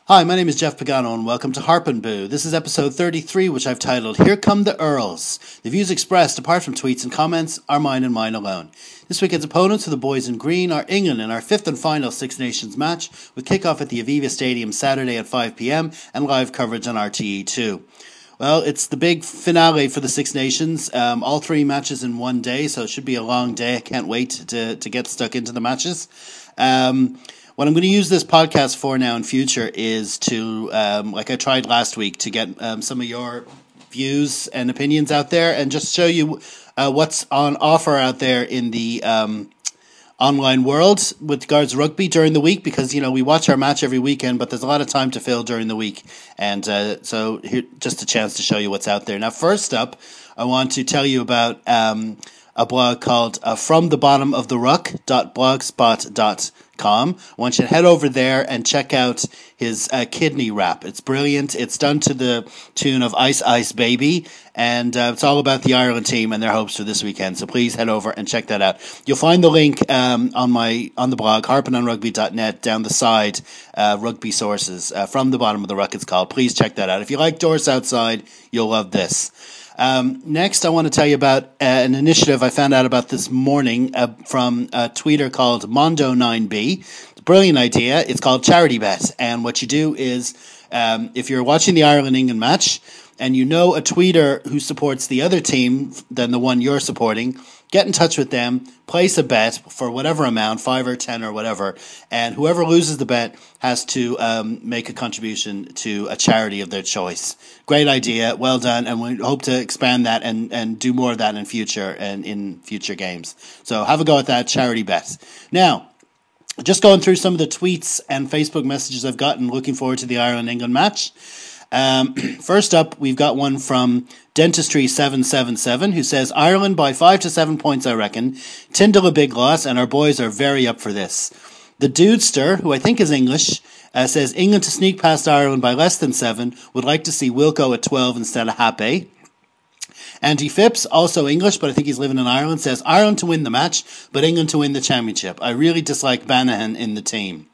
Hi, my name is Jeff Pagano and welcome to Harp and Boo. This is episode 33, which I've titled, Here Come the Earls. The views expressed, apart from tweets and comments, are mine and mine alone. This weekend's opponents for the boys in green are England in our fifth and final Six Nations match, with kickoff at the Aviva Stadium Saturday at 5 p.m. and live coverage on RTE2. Well, it's the big finale for the Six Nations, all three matches in one day, so it should be a long day. I can't wait to get stuck into the matches. What I'm going to use this podcast for now in future is to, like I tried last week, to get some of your views and opinions out there and just show you what's on offer out there in the online world with regards to rugby during the week, because, you know, we watch our match every weekend, but there's a lot of time to fill during the week. And so here, just a chance to show you what's out there. Now, first up, I want to tell you about a blog called FromTheBottomOfTheRuck.blogspot.com. I want you to head over there and check out his kidney rap. It's brilliant. It's done to the tune of Ice Ice Baby, and it's all about the Ireland team and their hopes for this weekend. So please head over and check that out. You'll find the link on the blog, harpingonrugby.net, down the side, rugby sources. From the Bottom of the Ruck, it's called. Please check that out. If you like Doors Outside, you'll love this. Next, I want to tell you about an initiative I found out about this morning from a tweeter called Mondo9B. It's a brilliant idea. It's called Charity Bet. And what you do is, if you're watching the Ireland-England match and you know a tweeter who supports the other team than the one you're supporting, get in touch with them, place a bet for whatever amount, 5 or 10 or whatever, and whoever loses the bet has to make a contribution to a charity of their choice. Great idea, well done, and we hope to expand that and do more of that in future and in future games. So have a go at that, Charity Bet. Now, just going through some of the tweets and Facebook messages I've gotten looking forward to the Ireland-England match. First up, we've got one from Dentistry777 who says, Ireland by 5 to 7 points, I reckon. Tyndall a big loss, and our boys are very up for this. The Dudester, who I think is English, says England to sneak past Ireland by less than 7, would like to see Wilco at 12 instead of Hape. Andy Phipps, also English, but I think he's living in Ireland, says Ireland to win the match, but England to win the championship. I really dislike Banahan in the team.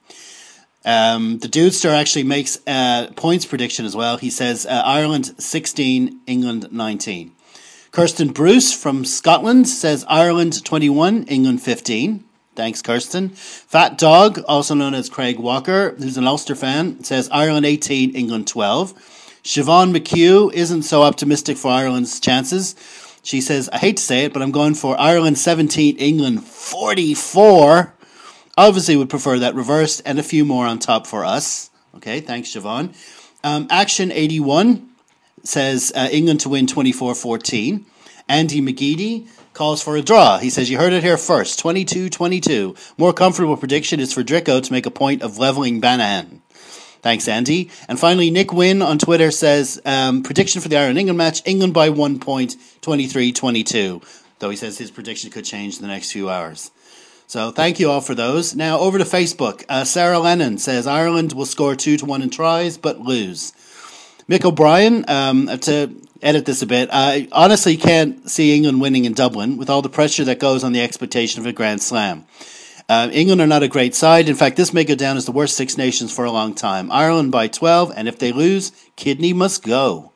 The Dudester actually makes a points prediction as well. He says Ireland 16, England 19. Kirsten Bruce from Scotland says Ireland 21, England 15. Thanks, Kirsten. Fat Dog, also known as Craig Walker, who's an Ulster fan, says Ireland 18, England 12. Siobhan McHugh isn't so optimistic for Ireland's chances. She says, I hate to say it, but I'm going for Ireland 17, England 44. Obviously would prefer that reversed and a few more on top for us. Okay, thanks, Siobhan. Action 81 says England to win 24-14. Andy McGeady calls for a draw. He says, you heard it here first, 22-22. More comfortable prediction is for Dricko to make a point of leveling Banahan. Thanks, Andy. And finally, Nick Wynn on Twitter says, prediction for the Ireland-England match, England by 1 point, 23-22. Though he says his prediction could change in the next few hours. So thank you all for those. Now over to Facebook. Sarah Lennon says Ireland will score 2-1 in tries, but lose. Mick O'Brien, to edit this a bit, I honestly can't see England winning in Dublin with all the pressure that goes on the expectation of a Grand Slam. England are not a great side. In fact, this may go down as the worst Six Nations for a long time. Ireland by 12, and if they lose, kidney must go.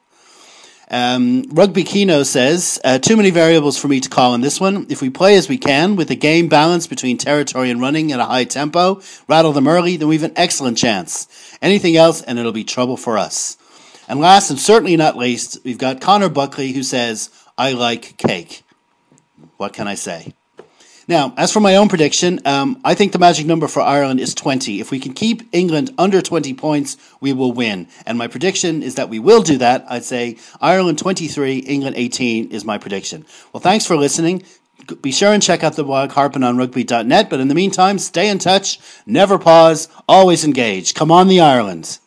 Rugby Kino says, too many variables for me to call in this one. If we play as we can, with a game balance between territory and running at a high tempo, rattle them early, then we have an excellent chance. Anything else, and it'll be trouble for us. And last, and certainly not least, we've got Connor Buckley, who says, I like cake. What can I say? Now, as for my own prediction, I think the magic number for Ireland is 20. If we can keep England under 20 points, we will win. And my prediction is that we will do that. I'd say Ireland 23, England 18 is my prediction. Well, thanks for listening. Be sure and check out the blog, harpingonrugby.net. But in the meantime, stay in touch, never pause, always engage. Come on, the Ireland.